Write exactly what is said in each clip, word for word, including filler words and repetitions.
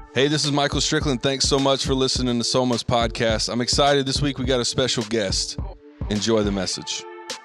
Hey, this is Michael Strickland. Thanks so much for listening to Soma's podcast. I'm excited. This week we got a special guest. Enjoy the message.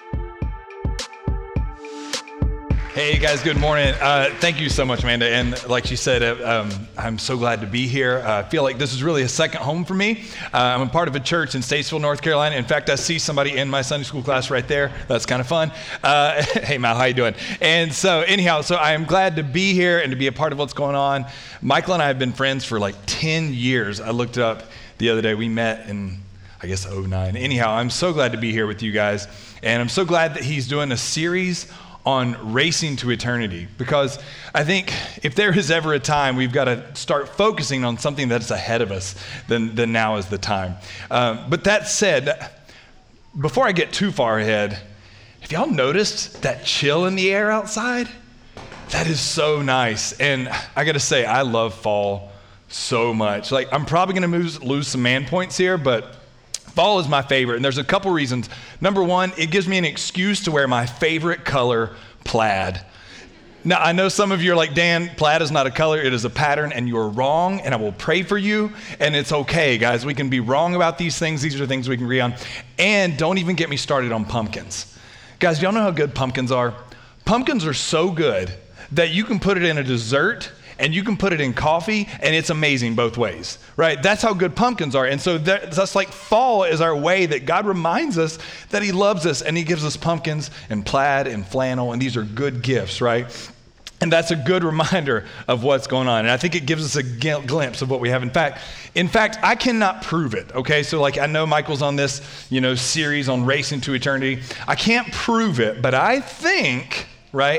Hey guys, good morning. Uh, thank you so much, Amanda. And like she said, uh, um, I'm so glad to be here. Uh, I feel like this is really a second home for me. Uh, I'm a part of a church in Statesville, North Carolina. In fact, I see somebody in my Sunday school class right there. That's kind of fun. Uh, hey Mal, how you doing? And so anyhow, so I am glad to be here and to be a part of what's going on. Michael and I have been friends for like ten years. I looked up the other day. We met in, I guess, oh nine. Anyhow, I'm so glad to be here with you guys. And I'm so glad that he's doing a series on racing to eternity, because I think if there is ever a time we've got to start focusing on something that's ahead of us, then, then now is the time. Uh, but that said, before I get too far ahead, have y'all noticed that chill in the air outside? That is so nice. And I got to say, I love fall so much. Like, I'm probably going to lose, lose some man points here, but fall is my favorite, and there's a couple reasons. Number one, it gives me an excuse to wear my favorite color, plaid. Now, I know some of you are like, Dan, plaid is not a color, it is a pattern, and you're wrong, and I will pray for you, and it's okay, guys. We can be wrong about these things. These are things we can agree on. And don't even get me started on pumpkins. Guys, y'all know how good pumpkins are? Pumpkins are so good that you can put it in a dessert and you can put it in coffee, and it's amazing both ways, right? That's how good pumpkins are. And so that, that's like fall is our way that God reminds us that he loves us, and he gives us pumpkins and plaid and flannel, and these are good gifts, right? And that's a good reminder of what's going on. And I think it gives us a g- glimpse of what we have. In fact, in fact, I cannot prove it, okay? So like, I know Michael's on this, you know, series on racing to eternity. I can't prove it, but I think, right,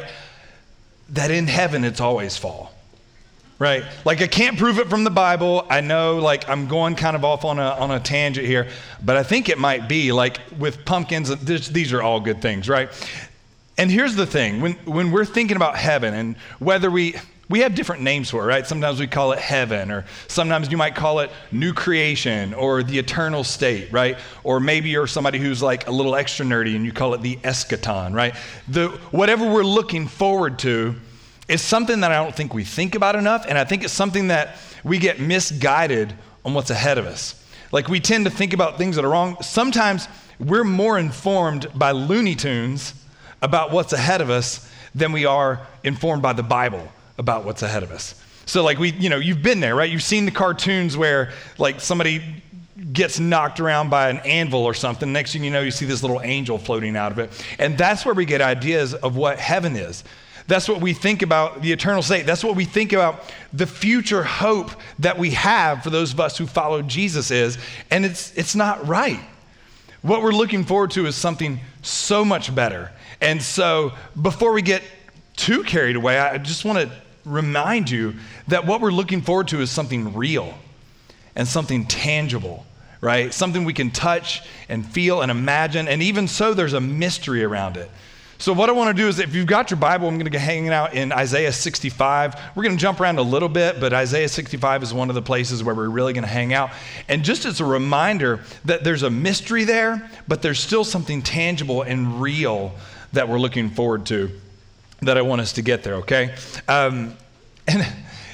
that in heaven it's always fall. Right? Like, I can't prove it from the Bible. I know, like, I'm going kind of off on a on a tangent here, but I think it might be, like, with pumpkins, this, these are all good things, right? And here's the thing. When when we're thinking about heaven, and whether we, we have different names for it, right? Sometimes we call it heaven, or sometimes you might call it new creation, or the eternal state, right? Or maybe you're somebody who's, like, a little extra nerdy, and you call it the eschaton, right? The whatever we're looking forward to, it's something that I don't think we think about enough, and I think it's something that we get misguided on what's ahead of us. Like, we tend to think about things that are wrong. Sometimes we're more informed by Looney Tunes about what's ahead of us than we are informed by the Bible about what's ahead of us. So like, we, you know, you've been there, right? You've seen the cartoons where like somebody gets knocked around by an anvil or something. Next thing you know, you see this little angel floating out of it. And that's where we get ideas of what heaven is. That's what we think about the eternal state. That's what we think about the future hope that we have for those of us who follow Jesus is. And it's it's not right. What we're looking forward to is something so much better. And so before we get too carried away, I just want to remind you that what we're looking forward to is something real and something tangible, right? Something we can touch and feel and imagine. And even so, there's a mystery around it. So what I want to do is, if you've got your Bible, I'm going to be hanging out in Isaiah sixty-five. We're going to jump around a little bit, but Isaiah sixty-five is one of the places where we're really going to hang out. And just as a reminder that there's a mystery there, but there's still something tangible and real that we're looking forward to, that I want us to get there, okay? Um, and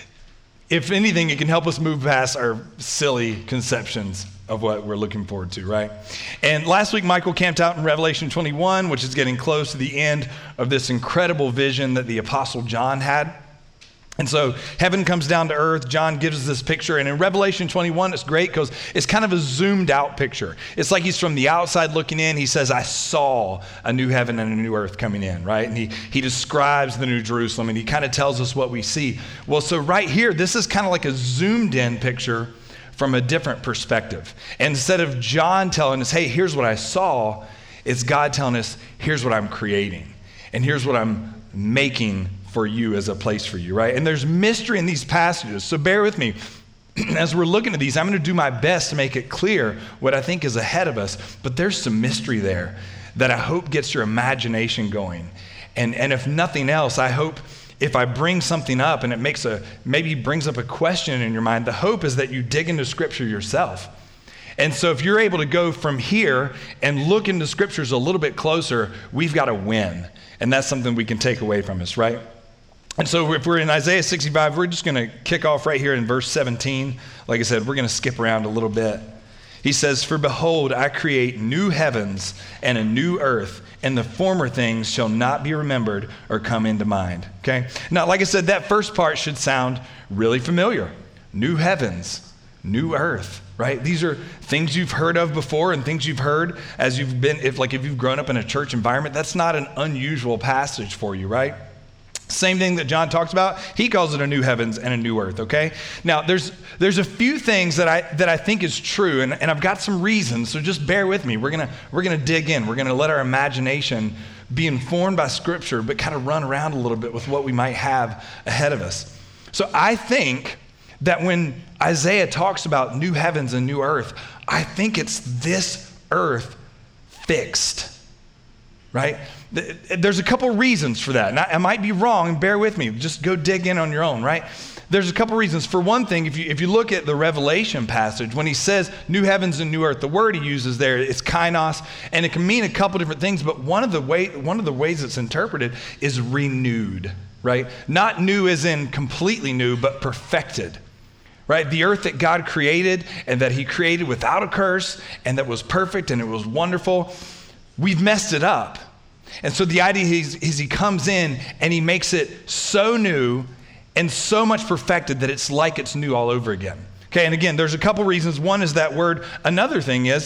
if anything, it can help us move past our silly conceptions of what we're looking forward to, right? And last week, Michael camped out in Revelation twenty-one, which is getting close to the end of this incredible vision that the Apostle John had. And so heaven comes down to earth. John gives us this picture. And in Revelation twenty-one, it's great because it's kind of a zoomed out picture. It's like he's from the outside looking in. He says, I saw a new heaven and a new earth coming in, right? And he, he describes the new Jerusalem, and he kind of tells us what we see. Well, so right here, this is kind of like a zoomed in picture from a different perspective. And instead of John telling us, hey, here's what I saw, it's God telling us, here's what I'm creating. And here's what I'm making for you as a place for you, right? And there's mystery in these passages, so bear with me. As we're looking at these, I'm going to do my best to make it clear what I think is ahead of us, but there's some mystery there that I hope gets your imagination going. And, and if nothing else, I hope if I bring something up and it makes a, maybe brings up a question in your mind, the hope is that you dig into Scripture yourself. And so if you're able to go from here and look into Scriptures a little bit closer, we've got a win. And that's something we can take away from us, right? And so if we're in Isaiah sixty-five, we're just going to kick off right here in verse seventeen. Like I said, we're going to skip around a little bit. He says, "For behold, I create new heavens and a new earth, and the former things shall not be remembered or come into mind." Okay? Now, like I said, that first part should sound really familiar. New heavens, new earth, right? These are things you've heard of before and things you've heard as you've been, if like if you've grown up in a church environment. That's not an unusual passage for you, right? Same thing that John talks about. He calls it a new heavens and a new earth, okay? Now, there's there's a few things that I that I think is true, and, and I've got some reasons, so just bear with me. We're gonna we're gonna dig in. We're gonna let our imagination be informed by Scripture, but kind of run around a little bit with what we might have ahead of us. So I think that when Isaiah talks about new heavens and new earth, I think it's this earth fixed, right? There's a couple reasons for that. And I, I might be wrong, and bear with me. Just go dig in on your own, right? There's a couple reasons. For one thing, if you if you look at the Revelation passage, when he says new heavens and new earth, the word he uses there is kainos, and it can mean a couple different things, but one of the way one of the ways it's interpreted is renewed, right? Not new as in completely new, but perfected. Right? The earth that God created and that he created without a curse and that was perfect and it was wonderful, we've messed it up. And so the idea is, is he comes in and he makes it so new and so much perfected that it's like it's new all over again. Okay, and again, there's a couple reasons. One is that word. Another thing is,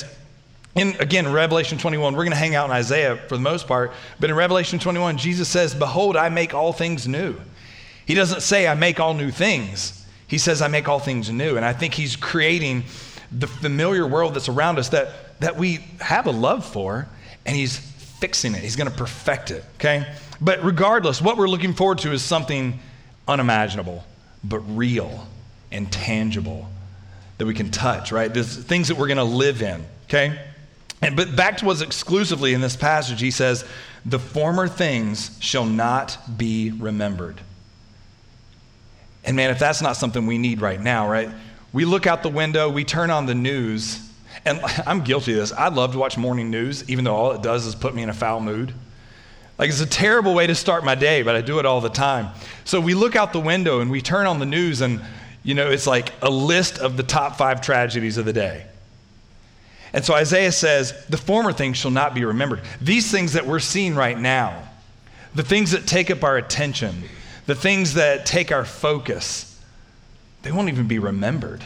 in again, Revelation twenty-one, we're going to hang out in Isaiah for the most part, but in Revelation twenty-one, Jesus says, "Behold, I make all things new." He doesn't say, "I make all new things." He says, "I make all things new." And I think he's creating the familiar world that's around us that, that we have a love for, and he's fixing it. He's going to perfect it, okay? But regardless, what we're looking forward to is something unimaginable, but real and tangible that we can touch, right? There's things that we're going to live in, okay? And but back to what's exclusively in this passage, he says, "The former things shall not be remembered." And man, if that's not something we need right now, right? We look out the window, we turn on the news, and I'm guilty of this. I love to watch morning news, even though all it does is put me in a foul mood. Like, it's a terrible way to start my day, but I do it all the time. So we look out the window and we turn on the news, and you know, it's like a list of the top five tragedies of the day. And so Isaiah says, the former things shall not be remembered. These things that we're seeing right now, the things that take up our attention, the things that take our focus, they won't even be remembered.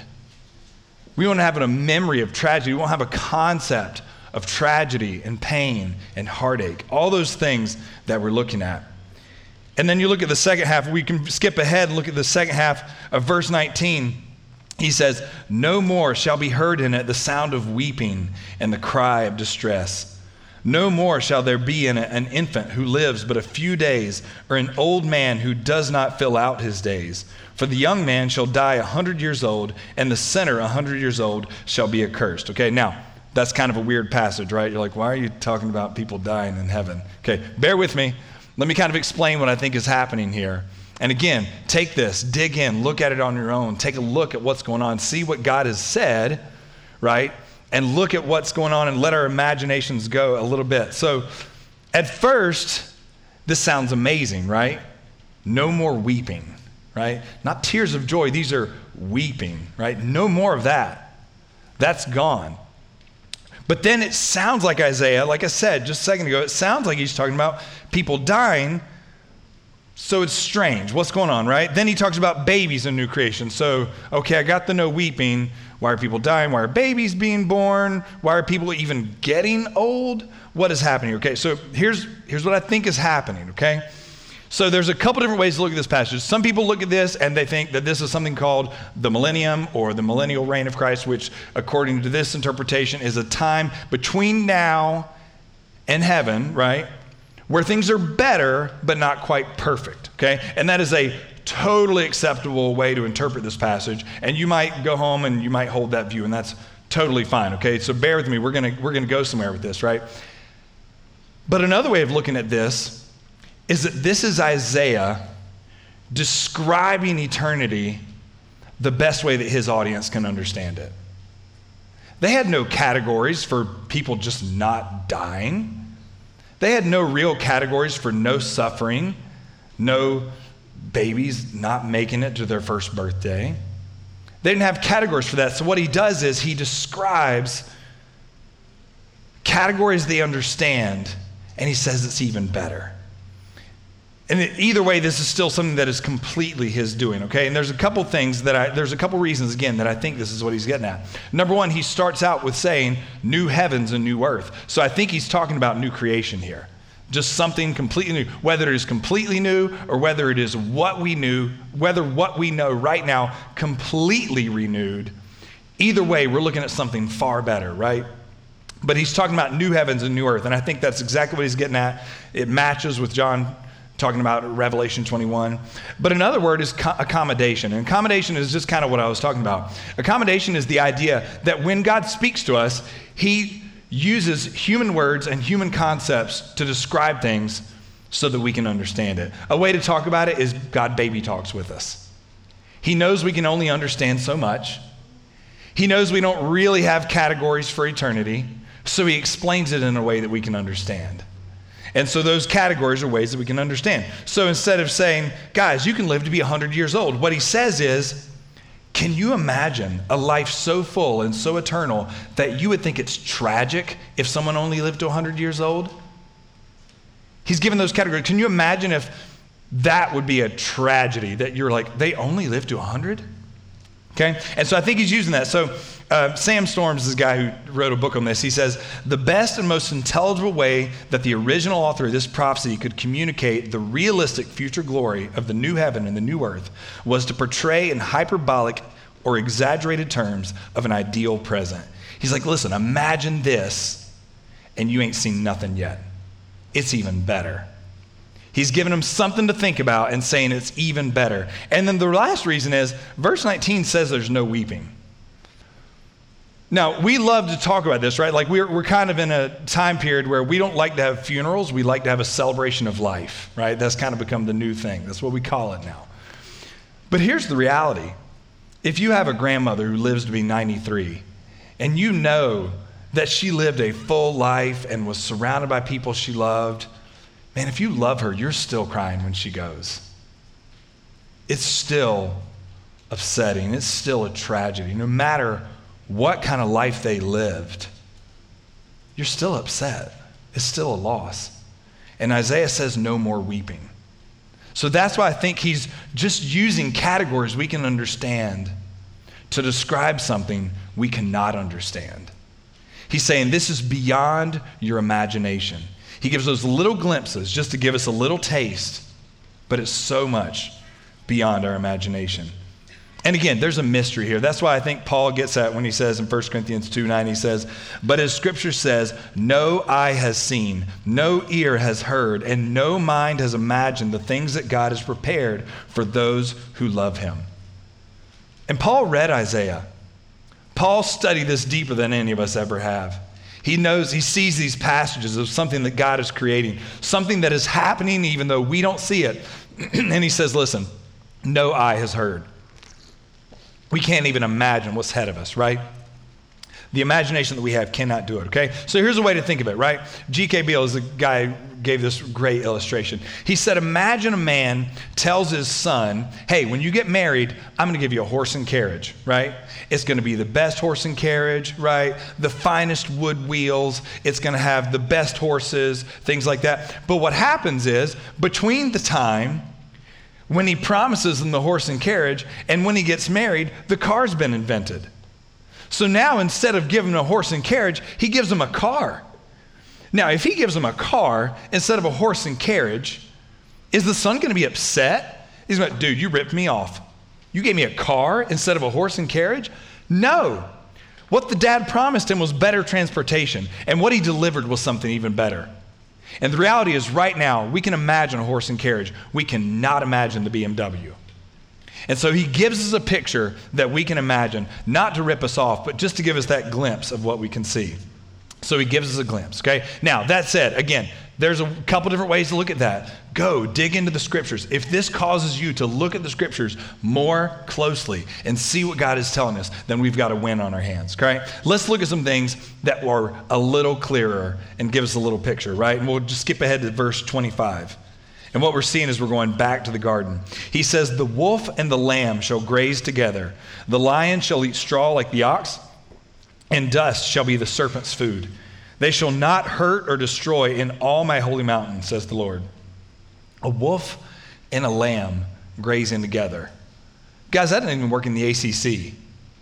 We won't have a memory of tragedy. We won't have a concept of tragedy and pain and heartache, all those things that we're looking at. And then you look at the second half. We can skip ahead and look at the second half of verse nineteen. He says, "No more shall be heard in it the sound of weeping and the cry of distress. No more shall there be in it an infant who lives but a few days, or an old man who does not fill out his days. For the young man shall die a hundred years old, and the sinner a hundred years old shall be accursed." Okay, now, that's kind of a weird passage, right? You're like, why are you talking about people dying in heaven? Okay, bear with me. Let me kind of explain what I think is happening here. And again, take this, dig in, look at it on your own, take a look at what's going on, see what God has said, right? And look at what's going on and let our imaginations go a little bit. So at first, this sounds amazing, right? No more weeping, right? Not tears of joy, these are weeping, right? No more of that. That's gone. But then it sounds like Isaiah, like I said just a second ago, it sounds like he's talking about people dying. So it's strange. What's going on, right? Then he talks about babies in new creation. So, okay, I got the no weeping. Why are people dying? Why are babies being born? Why are people even getting old? What is happening? Okay, so here's, here's what I think is happening, okay? So there's a couple different ways to look at this passage. Some people look at this and they think that this is something called the millennium or the millennial reign of Christ, which according to this interpretation is a time between now and heaven, right? Where things are better, but not quite perfect, okay? And that is a totally acceptable way to interpret this passage. And you might go home and you might hold that view, and that's totally fine, okay? So bear with me. We're gonna, we're gonna go somewhere with this, right? But another way of looking at this is that this is Isaiah describing eternity the best way that his audience can understand it. They had no categories for people just not dying. They had no real categories for no suffering, no babies not making it to their first birthday. They didn't have categories for that. So what he does is he describes categories they understand, and he says it's even better. And either way, this is still something that is completely his doing, okay? And there's a couple things that I, there's a couple reasons, again, that I think this is what he's getting at. Number one, he starts out with saying new heavens and new earth. So I think he's talking about new creation here. Just something completely new, whether it is completely new or whether it is what we knew, whether what we know right now completely renewed. Either way, we're looking at something far better, right? But he's talking about new heavens and new earth, and I think that's exactly what he's getting at. It matches with John talking about Revelation twenty-one. But another word is co- accommodation. And accommodation is just kind of what I was talking about. Accommodation is the idea that when God speaks to us, he uses human words and human concepts to describe things so that we can understand it. A way to talk about it is God baby talks with us. He knows we can only understand so much. He knows we don't really have categories for eternity, so he explains it in a way that we can understand. And so those categories are ways that we can understand. So instead of saying, guys, you can live to be one hundred years old, what he says is, can you imagine a life so full and so eternal that you would think it's tragic if someone only lived to one hundred years old? He's given those categories. Can you imagine if that would be a tragedy, that you're like, they only live to one hundred? Okay? And so I think he's using that. So uh, Sam Storms is a guy who wrote a book on this. He says, the best and most intelligible way that the original author of this prophecy could communicate the realistic future glory of the new heaven and the new earth was to portray in hyperbolic or exaggerated terms of an ideal present. He's like, listen, imagine this, and you ain't seen nothing yet. It's even better. He's giving them something to think about and saying it's even better. And then the last reason is, verse nineteen says there's no weeping. Now, we love to talk about this, right? Like we're we're kind of in a time period where we don't like to have funerals. We like to have a celebration of life, right? That's kind of become the new thing. That's what we call it now. But here's the reality. If you have a grandmother who lives to be ninety-three, and you know that she lived a full life and was surrounded by people she loved, man, if you love her, you're still crying when she goes. It's still upsetting. It's still a tragedy. No matter what kind of life they lived, you're still upset. It's still a loss. And Isaiah says no more weeping. So that's why I think he's just using categories we can understand to describe something we cannot understand. He's saying this is beyond your imagination. He gives those little glimpses just to give us a little taste, but it's so much beyond our imagination. And again, there's a mystery here. That's why I think Paul gets at when he says in First Corinthians two nine, he says, but as scripture says, no eye has seen, no ear has heard, and no mind has imagined the things that God has prepared for those who love him. And Paul read Isaiah. Paul studied this deeper than any of us ever have. He knows, he sees these passages of something that God is creating, something that is happening even though we don't see it. And he says, listen, no eye has heard. We can't even imagine what's ahead of us, right? The imagination that we have cannot do it, okay? So here's a way to think of it, right? G K Beale is the guy who gave this great illustration. He said, imagine a man tells his son, hey, when you get married, I'm going to give you a horse and carriage, right? It's going to be the best horse and carriage, right? The finest wood wheels. It's going to have the best horses, things like that. But what happens is, between the time when he promises them the horse and carriage and when he gets married, the car's been invented. So now instead of giving him a horse and carriage, he gives him a car. Now, if he gives him a car instead of a horse and carriage, is the son going to be upset? He's like, dude, you ripped me off. You gave me a car instead of a horse and carriage? No. What the dad promised him was better transportation, and what he delivered was something even better. And the reality is right now, we can imagine a horse and carriage. We cannot imagine the B M W. And so he gives us a picture that we can imagine, not to rip us off, but just to give us that glimpse of what we can see. So he gives us a glimpse, okay? Now, that said, again, there's a couple different ways to look at that. Go, dig into the scriptures. If this causes you to look at the scriptures more closely and see what God is telling us, then we've got a win on our hands, okay? Let's look at some things that are a little clearer and give us a little picture, right? And we'll just skip ahead to verse twenty-five. And what we're seeing is we're going back to the garden. He says, the wolf and the lamb shall graze together. The lion shall eat straw like the ox, and dust shall be the serpent's food. They shall not hurt or destroy in all my holy mountain, says the Lord. A wolf and a lamb grazing together. Guys, that didn't even work in the A C C.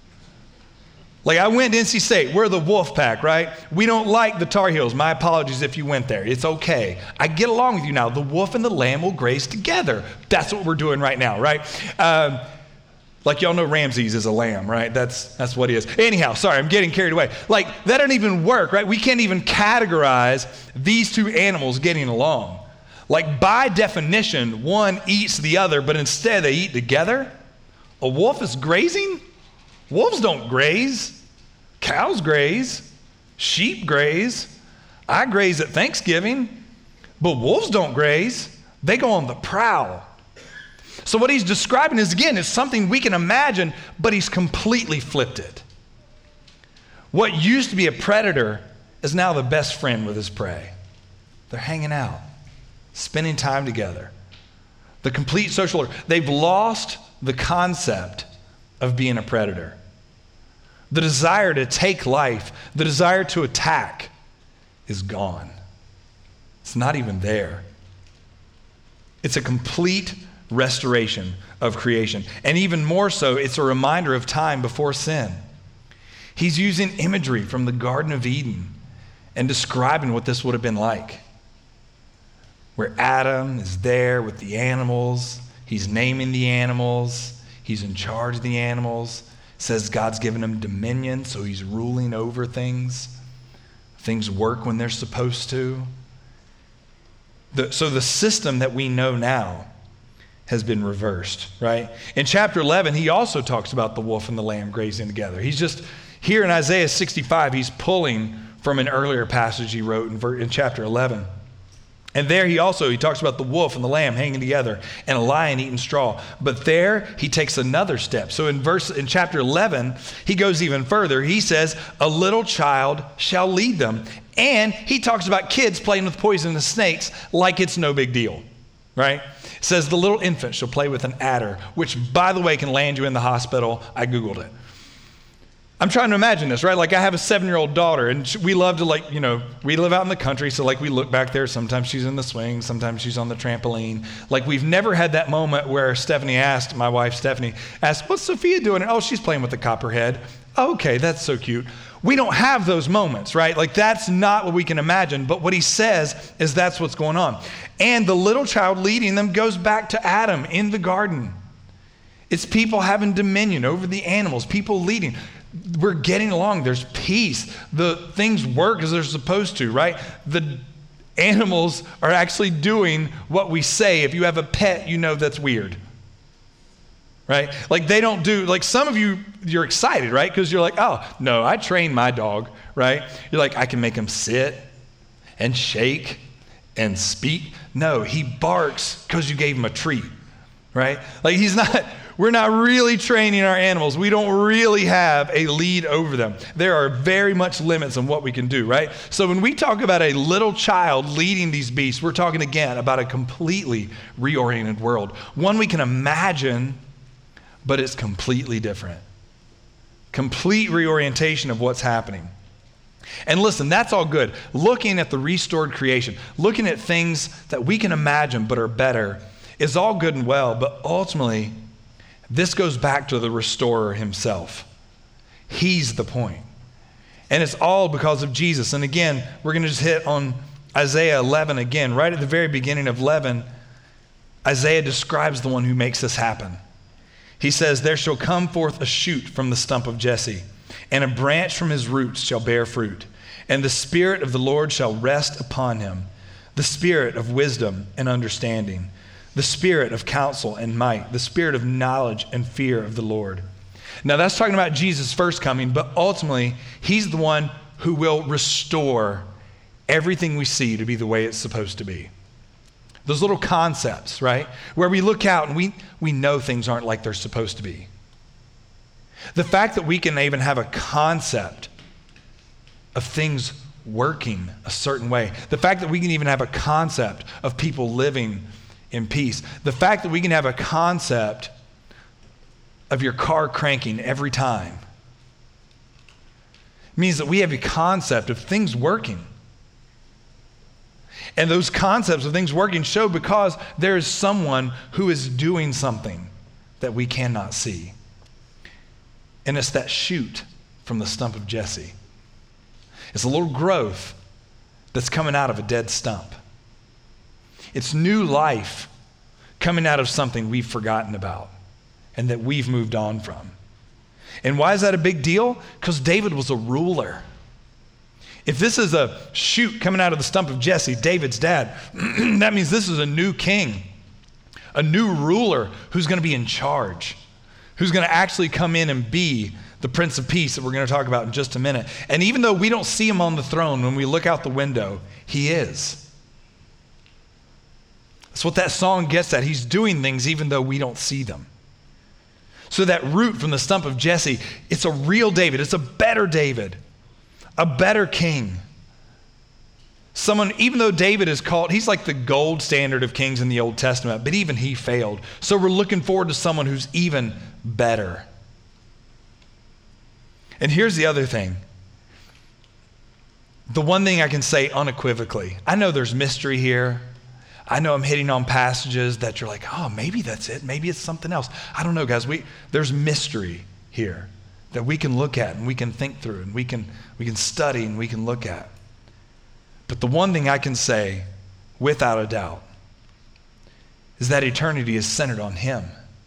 Like, I went to N C State. We're the wolf pack, right? We don't like the Tar Heels. My apologies if you went there. It's okay. I get along with you now. The wolf and the lamb will graze together. That's what we're doing right now, right? Um, like y'all know Ramses is a lamb, right? That's that's what he is. Anyhow, sorry, I'm getting carried away. Like, that doesn't even work, right? We can't even categorize these two animals getting along. Like, by definition, one eats the other, but instead they eat together. A wolf is grazing? Wolves don't graze. Cows graze. Sheep graze. I graze at Thanksgiving. But wolves don't graze. They go on the prowl. So what he's describing is, again, is something we can imagine, but he's completely flipped it. What used to be a predator is now the best friend with his prey. They're hanging out, spending time together. The complete social order. They've lost the concept of being a predator. The desire to take life, the desire to attack is gone. It's not even there. It's a complete restoration of creation. And even more so, it's a reminder of time before sin. He's using imagery from the Garden of Eden and describing what this would have been like. Where Adam is there with the animals, he's naming the animals, he's in charge of the animals. Says God's given him dominion, so he's ruling over things. Things work when they're supposed to. The, so the system that we know now has been reversed, right? In chapter eleven, he also talks about the wolf and the lamb grazing together. He's just, here in Isaiah sixty-five, he's pulling from an earlier passage he wrote in, ver, in chapter eleven. And there he also, he talks about the wolf and the lamb hanging together and a lion eating straw. But there he takes another step. So in verse, in chapter eleven, he goes even further. He says, a little child shall lead them. And he talks about kids playing with poisonous snakes like it's no big deal, right? It says the little infant shall play with an adder, which, by the way, can land you in the hospital. I Googled it. I'm trying to imagine this, right? Like, I have a seven-year-old daughter, and we love to, like, you know, we live out in the country, so, like, we look back there. Sometimes she's in the swing. Sometimes she's on the trampoline. Like, we've never had that moment where Stephanie asked, my wife Stephanie, asked, what's Sophia doing? Oh, she's playing with the copperhead. Oh, okay, that's so cute. We don't have those moments, right? Like, that's not what we can imagine. But what he says is that's what's going on. And the little child leading them goes back to Adam in the garden. It's people having dominion over the animals, people leading. We're getting along. There's peace. The things work as they're supposed to, right? The animals are actually doing what we say. If you have a pet, you know that's weird, right? Like, they don't do, like, some of you, you're excited, right? Because you're like, oh, no, I trained my dog, right? You're like, I can make him sit and shake and speak. No, he barks because you gave him a treat, right? Like, he's not... We're not really training our animals. We don't really have a lead over them. There are very much limits on what we can do, right? So when we talk about a little child leading these beasts, we're talking again about a completely reoriented world. One we can imagine, but it's completely different. Complete reorientation of what's happening. And listen, that's all good. Looking at the restored creation, looking at things that we can imagine but are better is all good and well, but ultimately, this goes back to the restorer himself. He's the point. And it's all because of Jesus. And again, we're going to just hit on Isaiah eleven again. Right at the very beginning of eleven, Isaiah describes the one who makes this happen. He says, there shall come forth a shoot from the stump of Jesse, and a branch from his roots shall bear fruit. And the Spirit of the Lord shall rest upon him, the Spirit of wisdom and understanding, the Spirit of counsel and might, the Spirit of knowledge and fear of the Lord. Now that's talking about Jesus' first coming, but ultimately he's the one who will restore everything we see to be the way it's supposed to be. Those little concepts, right? Where we look out and we, we know things aren't like they're supposed to be. The fact that we can even have a concept of things working a certain way. The fact that we can even have a concept of people living in peace. The fact that we can have a concept of your car cranking every time means that we have a concept of things working. And those concepts of things working show because there is someone who is doing something that we cannot see. And it's that shoot from the stump of Jesse. It's a little growth that's coming out of a dead stump. It's new life coming out of something we've forgotten about and that we've moved on from. And why is that a big deal? Because David was a ruler. If this is a shoot coming out of the stump of Jesse, David's dad, that means this is a new king, a new ruler who's going to be in charge, who's going to actually come in and be the Prince of Peace that we're going to talk about in just a minute. And even though we don't see him on the throne when we look out the window, he is. That's what that song gets at. He's doing things even though we don't see them. So that root from the stump of Jesse, it's a real David. It's a better David, a better king. Someone, even though David is called, he's like the gold standard of kings in the Old Testament, but even he failed. So we're looking forward to someone who's even better. And here's the other thing. The one thing I can say unequivocally, I know there's mystery here. I know I'm hitting on passages that you're like, oh, maybe that's it. Maybe it's something else. I don't know, guys. We there's mystery here that we can look at and we can think through and we can we can study and we can look at. But the one thing I can say without a doubt is that eternity is centered on him.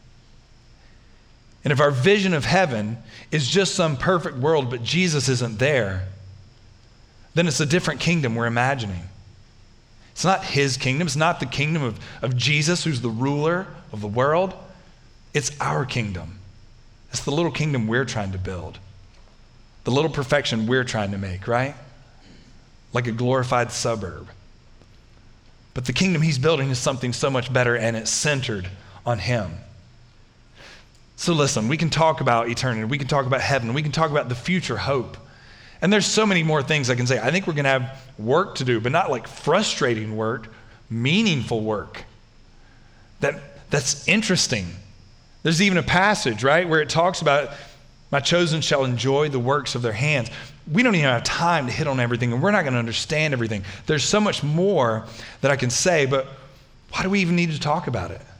And if our vision of heaven is just some perfect world, but Jesus isn't there, then it's a different kingdom we're imagining. It's not his kingdom. It's not the kingdom of, of Jesus, who's the ruler of the world. It's our kingdom. It's the little kingdom we're trying to build. The little perfection we're trying to make, right? Like a glorified suburb. But the kingdom he's building is something so much better, and it's centered on him. So listen, we can talk about eternity. We can talk about heaven. We can talk about the future hope. And there's so many more things I can say. I think we're going to have work to do, but not like frustrating work, meaningful work. That, that's interesting. There's even a passage, right, where it talks about, my chosen shall enjoy the works of their hands. We don't even have time to hit on everything, and we're not going to understand everything. There's so much more that I can say, but why do we even need to talk about it?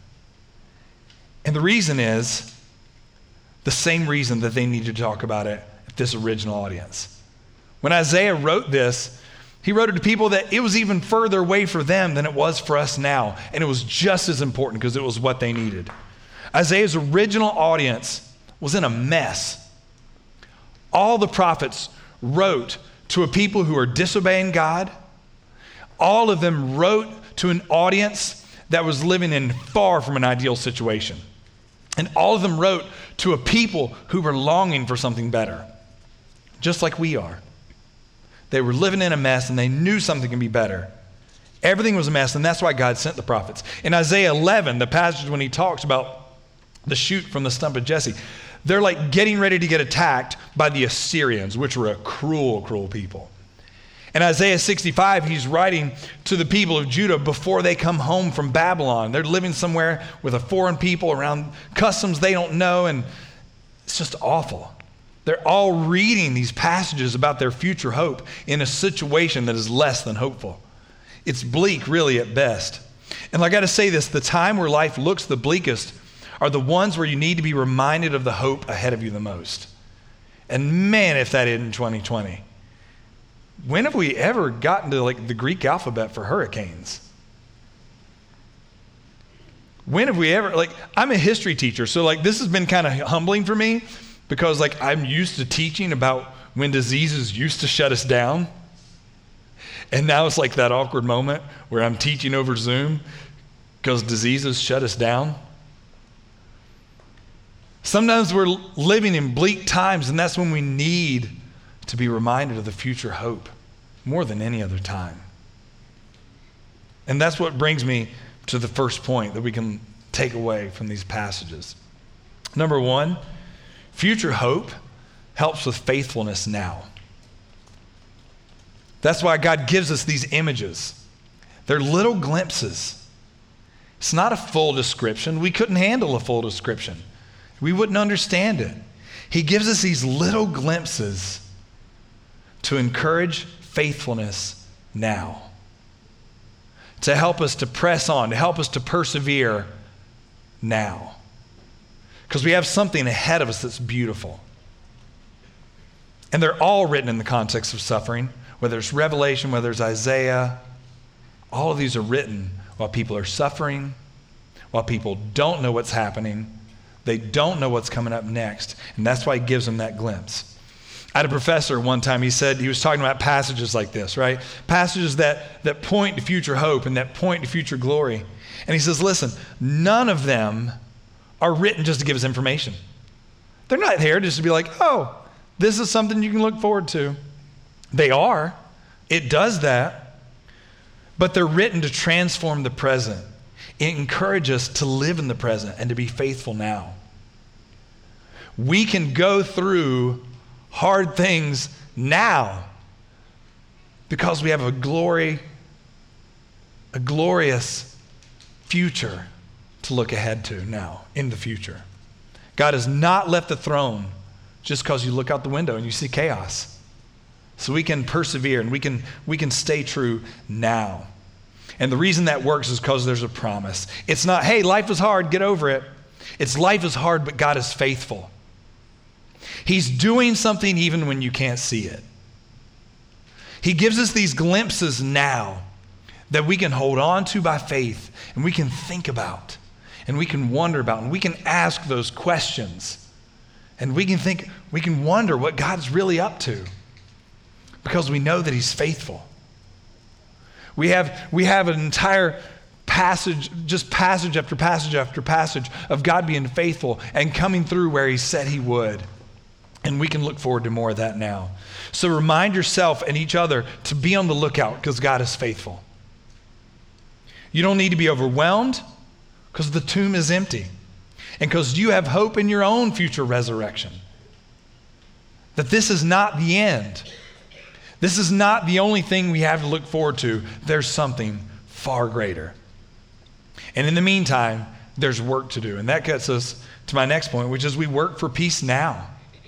And the reason is the same reason that they need to talk about it at this original audience. When Isaiah wrote this, he wrote it to people that it was even further away for them than it was for us now. And it was just as important because it was what they needed. Isaiah's original audience was in a mess. All the prophets wrote to a people who are disobeying God. All of them wrote to an audience that was living in far from an ideal situation. And all of them wrote to a people who were longing for something better, just like we are. They were living in a mess and they knew something could be better. Everything was a mess, and that's why God sent the prophets. In Isaiah eleven, the passage when he talks about the shoot from the stump of Jesse, they're like getting ready to get attacked by the Assyrians, which were a cruel, cruel people. In Isaiah sixty-five, he's writing to the people of Judah before they come home from Babylon. They're living somewhere with a foreign people around customs they don't know, and it's just awful. They're all reading these passages about their future hope in a situation that is less than hopeful. It's bleak, really, at best. And I got to say this, the time where life looks the bleakest are the ones where you need to be reminded of the hope ahead of you the most. And man, if that isn't twenty twenty. When have we ever gotten to like the Greek alphabet for hurricanes? When have we ever, like, I'm a history teacher, so like this has been kind of humbling for me because like I'm used to teaching about when diseases used to shut us down. And now it's like that awkward moment where I'm teaching over Zoom because diseases shut us down. Sometimes we're living in bleak times, and that's when we need to be reminded of the future hope more than any other time. And that's what brings me to the first point that we can take away from these passages. Number one, future hope helps with faithfulness now. That's why God gives us these images. They're little glimpses. It's not a full description. We couldn't handle a full description. We wouldn't understand it. He gives us these little glimpses to encourage faithfulness now, to help us to press on, to help us to persevere now. Because we have something ahead of us that's beautiful. And they're all written in the context of suffering, whether it's Revelation, whether it's Isaiah. All of these are written while people are suffering, while people don't know what's happening. They don't know what's coming up next. And that's why he gives them that glimpse. I had a professor one time, he said, he was talking about passages like this, right? Passages that, that point to future hope and that point to future glory. And he says, listen, none of them are written just to give us information. They're not there just to be like, oh, this is something you can look forward to. They are. It does that. But they're written to transform the present. It encourages us to live in the present and to be faithful now. We can go through hard things now because we have a glory, a glorious future to look ahead to now in the future. God has not left the throne just because you look out the window and you see chaos. So we can persevere and we can we can stay true now. And the reason that works is because there's a promise. It's not, hey, life is hard, get over it. It's life is hard, but God is faithful. He's doing something even when you can't see it. He gives us these glimpses now that we can hold on to by faith and we can think about and we can wonder about and we can ask those questions and we can think, we can wonder what God's really up to because we know that he's faithful. We have, we have an entire passage, just passage after passage after passage of God being faithful and coming through where he said he would. And we can look forward to more of that now. So remind yourself and each other to be on the lookout because God is faithful. You don't need to be overwhelmed because the tomb is empty and because you have hope in your own future resurrection. That this is not the end. This is not the only thing we have to look forward to. There's something far greater. And in the meantime, there's work to do. And that gets us to my next point, which is we work for peace now.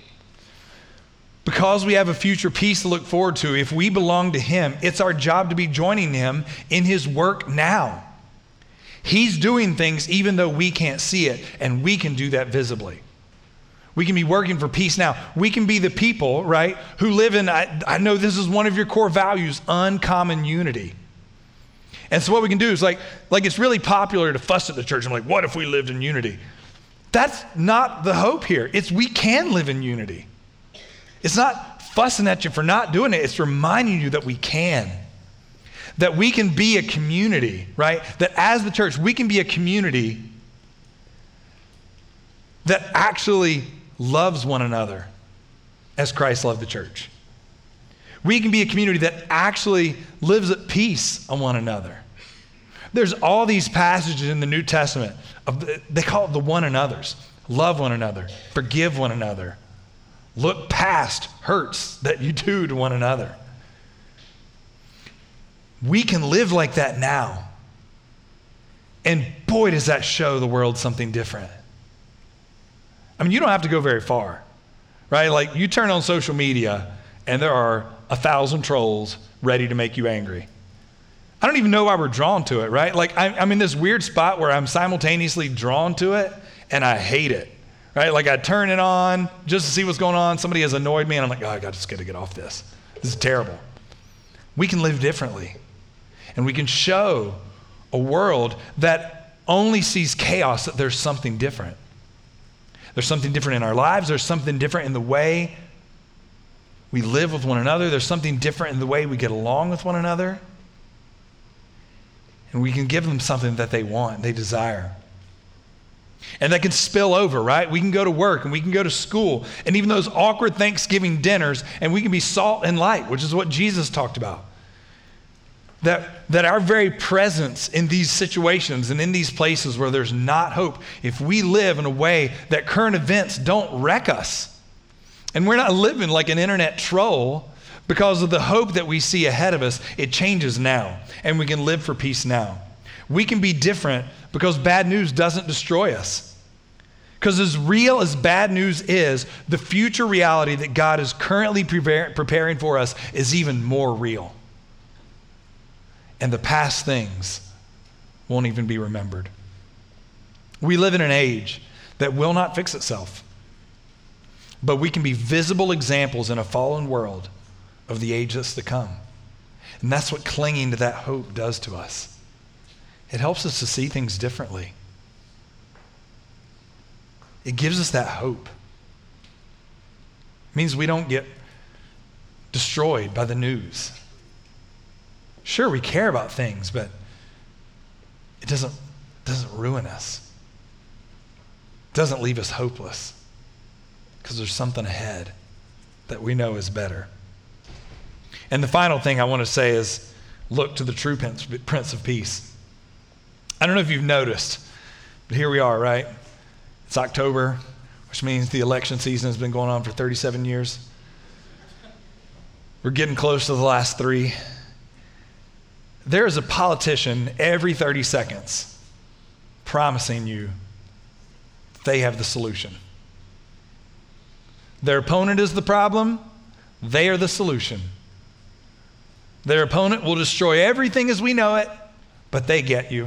Because we have a future peace to look forward to, if we belong to him, it's our job to be joining him in his work now. He's doing things even though we can't see it, and we can do that visibly. We can be working for peace now. We can be the people, right, who live in, I, I know this is one of your core values, uncommon unity. And so what we can do is like, like it's really popular to fuss at the church. I'm like, what if we lived in unity? That's not the hope here. It's we can live in unity. It's not fussing at you for not doing it. It's reminding you that we can. That we can be a community, right? That as the church, we can be a community that actually loves one another as Christ loved the church. We can be a community that actually lives at peace on one another. There's all these passages in the New Testament, of the, they call it the one another's. Love one another, forgive one another, look past hurts that you do to one another. We can live like that now. And boy, does that show the world something different. I mean, you don't have to go very far, right? Like you turn on social media and there are a thousand trolls ready to make you angry. I don't even know why we're drawn to it, right? Like I'm, I'm in this weird spot where I'm simultaneously drawn to it and I hate it, right? Like I turn it on just to see what's going on. Somebody has annoyed me and I'm like, oh, I got just got to get off this. This is terrible. We can live differently and we can show a world that only sees chaos that there's something different. There's something different in our lives. There's something different in the way we live with one another. There's something different in the way we get along with one another. And we can give them something that they want, they desire. And that can spill over, right? We can go to work and we can go to school and even those awkward Thanksgiving dinners, and we can be salt and light, which is what Jesus talked about. That, that our very presence in these situations and in these places where there's not hope, if we live in a way that current events don't wreck us, and we're not living like an internet troll because of the hope that we see ahead of us, it changes now, and we can live for peace now. We can be different because bad news doesn't destroy us. Because as real as bad news is, the future reality that God is currently prepare, preparing for us is even more real. And the past things won't even be remembered. We live in an age that will not fix itself, but we can be visible examples in a fallen world of the age that's to come. And that's what clinging to that hope does to us. It helps us to see things differently. It gives us that hope. It means we don't get destroyed by the news. Sure, we care about things, but it doesn't, doesn't ruin us. It doesn't leave us hopeless because there's something ahead that we know is better. And the final thing I want to say is look to the true Prince of Peace. I don't know if you've noticed, but here we are, right? It's October, which means the election season has been going on for thirty-seven years. We're getting close to the last three. There is a politician every thirty seconds promising you they have the solution. Their opponent is the problem. They are the solution. Their opponent will destroy everything as we know it, but they get you.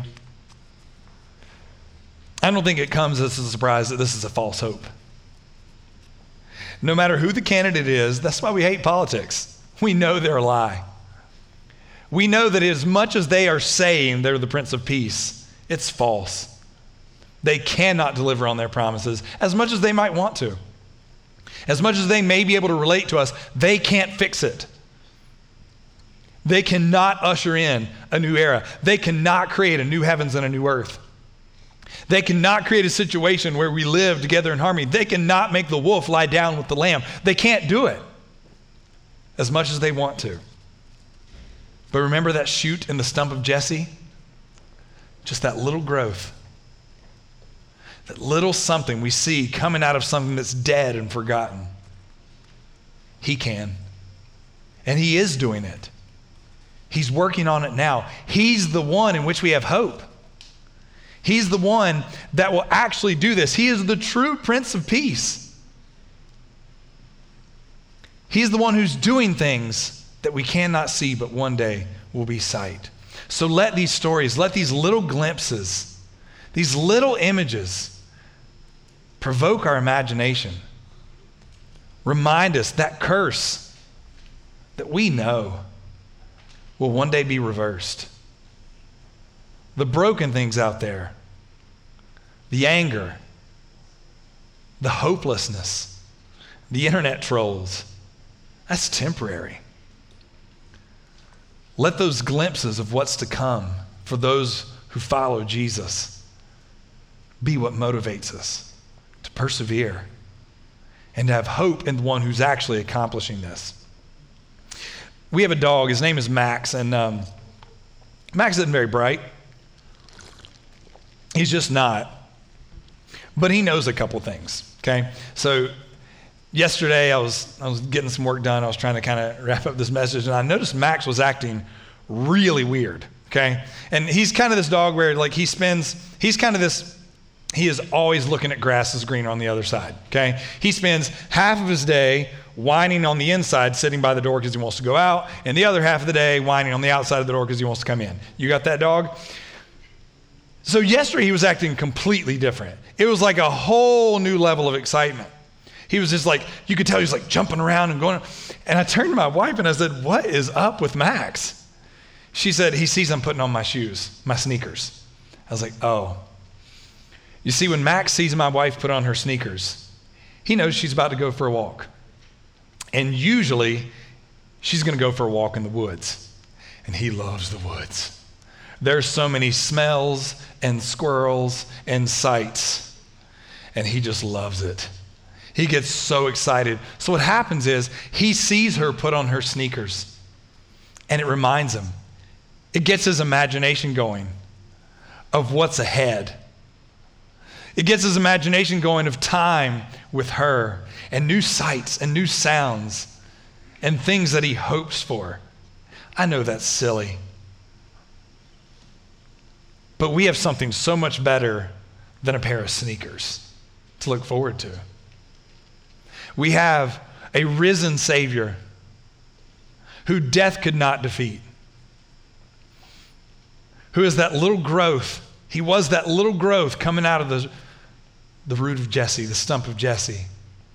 I don't think it comes as a surprise that this is a false hope. No matter who the candidate is, that's why we hate politics. We know they're a lie. We know that as much as they are saying they're the Prince of Peace, it's false. They cannot deliver on their promises as much as they might want to. As much as they may be able to relate to us, they can't fix it. They cannot usher in a new era. They cannot create a new heavens and a new earth. They cannot create a situation where we live together in harmony. They cannot make the wolf lie down with the lamb. They can't do it as much as they want to. But remember that shoot in the stump of Jesse? Just that little growth. That little something we see coming out of something that's dead and forgotten. He can. And he is doing it. He's working on it now. He's the one in which we have hope. He's the one that will actually do this. He is the true Prince of Peace. He's the one who's doing things that we cannot see, but one day will be sight. So let these stories, let these little glimpses, these little images provoke our imagination. Remind us that curse that we know will one day be reversed. The broken things out there, the anger, the hopelessness, the internet trolls, that's temporary. Let those glimpses of what's to come for those who follow Jesus be what motivates us to persevere and to have hope in the one who's actually accomplishing this. We have a dog. His name is Max, and um, Max isn't very bright. He's just not. But he knows a couple things, okay? So yesterday I was I was getting some work done. I was trying to kind of wrap up this message, and I noticed Max was acting really weird, okay? And he's kind of this dog where like he spends, he's kind of this, he is always looking at grass is greener on the other side, okay? He spends half of his day whining on the inside, sitting by the door because he wants to go out, and the other half of the day whining on the outside of the door because he wants to come in. You got that dog? So yesterday he was acting completely different. It was like a whole new level of excitement. He was just like, you could tell he was like jumping around and going. And I turned to my wife and I said, what is up with Max? She said, he sees I'm putting on my shoes, my sneakers. I was like, oh. You see, when Max sees my wife put on her sneakers, he knows she's about to go for a walk. And usually she's going to go for a walk in the woods. And he loves the woods. There's so many smells and squirrels and sights, and he just loves it. He gets so excited. So what happens is he sees her put on her sneakers, and it reminds him. It gets his imagination going of what's ahead. It gets his imagination going of time with her and new sights and new sounds and things that he hopes for. I know that's silly. But we have something so much better than a pair of sneakers to look forward to. We have a risen Savior who death could not defeat, who is that little growth. He was that little growth coming out of the, the root of Jesse, the stump of Jesse.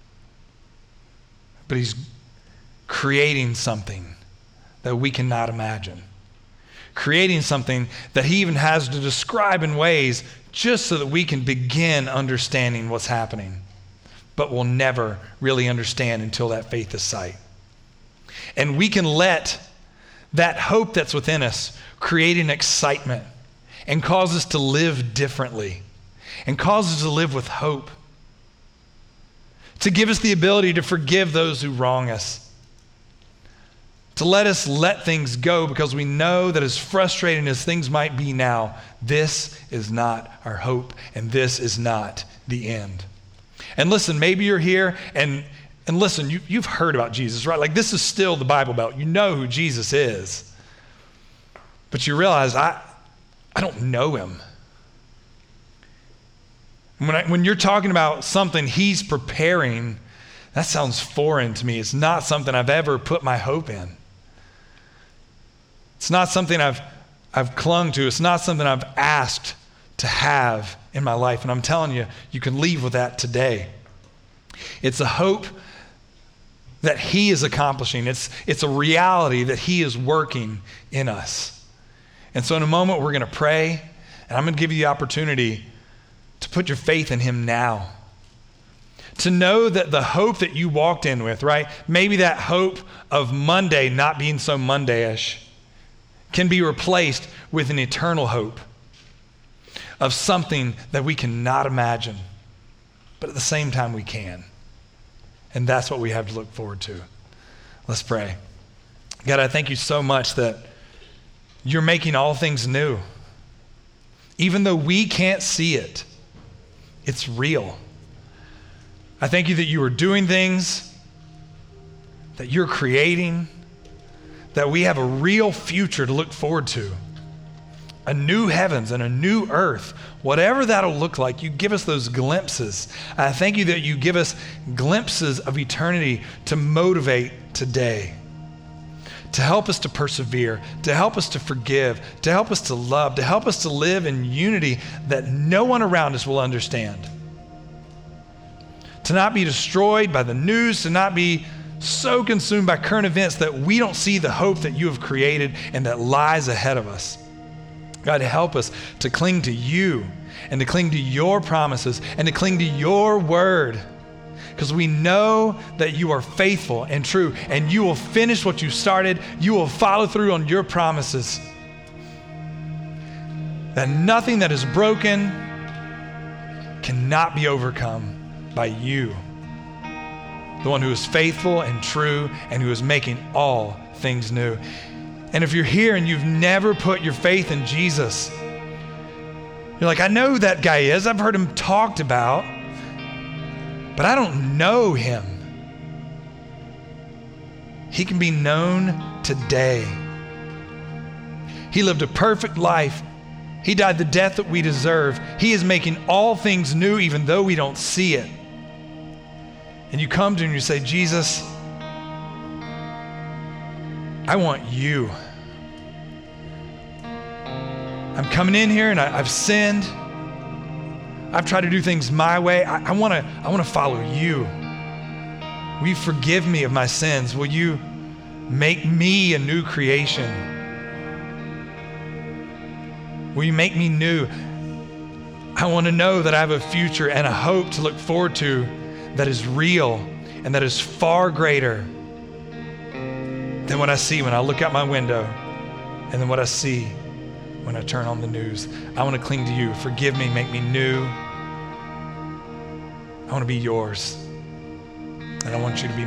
But he's creating something that we cannot imagine. Creating something that he even has to describe in ways just so that we can begin understanding what's happening, but we'll never really understand until that faith is sight. And we can let that hope that's within us create an excitement and cause us to live differently and cause us to live with hope, to give us the ability to forgive those who wrong us, to let us let things go because we know that as frustrating as things might be now, this is not our hope and this is not the end. And listen, maybe you're here and, and listen, you, you've heard about Jesus, right? Like this is still the Bible Belt. You know who Jesus is. But you realize, I, I don't know him. When, I, when you're talking about something he's preparing, that sounds foreign to me. It's not something I've ever put my hope in. It's not something I've, I've clung to. It's not something I've asked to have in my life. And I'm telling you, you can leave with that today. It's a hope that he is accomplishing. It's, it's a reality that he is working in us. And so in a moment, we're going to pray, and I'm going to give you the opportunity to put your faith in him now. To know that the hope that you walked in with, right? Maybe that hope of Monday not being so Monday-ish can be replaced with an eternal hope of something that we cannot imagine, but at the same time we can. And that's what we have to look forward to. Let's pray. God, I thank you so much that you're making all things new. Even though we can't see it, it's real. I thank you that you are doing things, that you're creating, that we have a real future to look forward to. A new heavens and a new earth, whatever that'll look like, you give us those glimpses. I thank you that you give us glimpses of eternity to motivate today, to help us to persevere, to help us to forgive, to help us to love, to help us to live in unity that no one around us will understand. To not be destroyed by the news, to not be so consumed by current events that we don't see the hope that you have created and that lies ahead of us. God, help us to cling to you and to cling to your promises and to cling to your word, because we know that you are faithful and true and you will finish what you started. You will follow through on your promises. That nothing that is broken cannot be overcome by you, the one who is faithful and true and who is making all things new. And if you're here and you've never put your faith in Jesus, you're like, I know who that guy is. I've heard him talked about, but I don't know him. He can be known today. He lived a perfect life. He died the death that we deserve. He is making all things new even though we don't see it. And you come to him and you say, Jesus, I want you. I'm coming in here and I, I've sinned. I've tried to do things my way. I, I want to I want to follow you. Will you forgive me of my sins? Will you make me a new creation? Will you make me new? I want to know that I have a future and a hope to look forward to that is real and that is far greater than what I see when I look out my window and then what I see when I turn on the news. I want to cling to you. Forgive me, make me new. I want to be yours, and I want you to be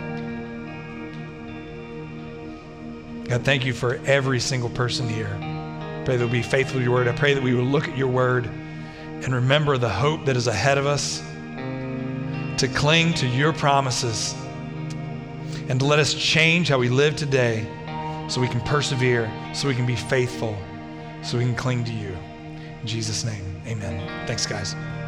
mine. God, thank you for every single person here. I pray that we'll be faithful to your word. I pray that we will look at your word and remember the hope that is ahead of us, to cling to your promises, and to let us change how we live today so we can persevere, so we can be faithful, so we can cling to you. In Jesus' name, amen. Thanks, guys.